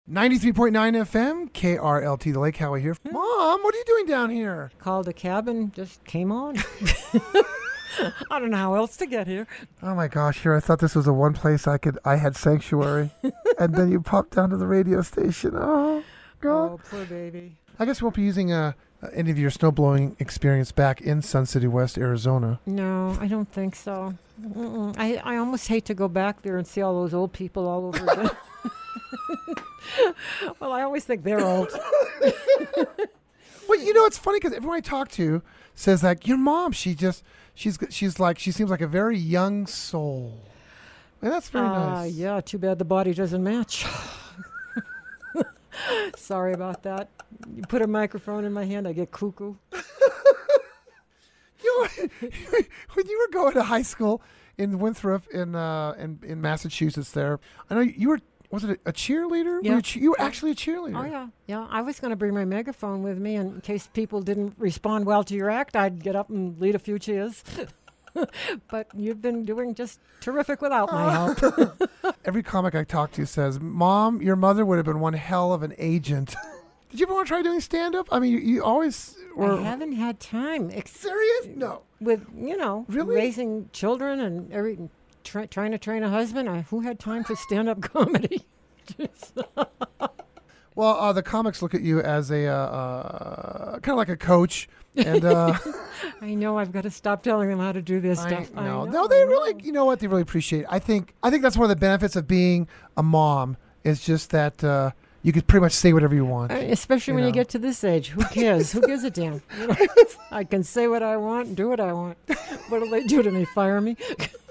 93.9 FM, KRLT, the Lake Howie here. Mom, what are you doing down here? Called a cab and just came on. I don't know how else to get here. Oh my gosh, here I thought this was the one place I had sanctuary. And then you popped down to the radio station. Oh, God. Oh, poor baby. I guess we won't be using any of your snowblowing experience back in Sun City West, Arizona. No, I don't think so. I almost hate to go back there and see all those old people all over again. Well, I always think they're old. Well, you know, it's funny because everyone I talk to says like, your mom, she's seems like a very young soul. And that's very nice. Yeah, too bad the body doesn't match. Sorry about that. You put a microphone in my hand, I get cuckoo. When you were going to high school in Winthrop in Massachusetts there, I know you were, was it a cheerleader? Yeah. You were actually a cheerleader. Oh, yeah. Yeah, I was going to bring my megaphone with me in case people didn't respond well to your act. I'd get up and lead a few cheers. But you've been doing just terrific without my help. Every comic I talk to says, Mom, your mother would have been one hell of an agent. Did you ever want to try doing stand-up? I mean, you always were... I haven't had time. Serious? No. With, Really? raising children and trying to train a husband, who had time for stand-up comedy? Well, the comics look at you as a kind of like a coach, and I know I've got to stop telling them how to do this stuff. No, they really, you know what, they really appreciate it. I think that's one of the benefits of being a mom is just that you could pretty much say whatever you want. Especially when you get to this age. Who cares? Who gives a damn? I can say what I want and do what I want. What'll they do to me? Fire me?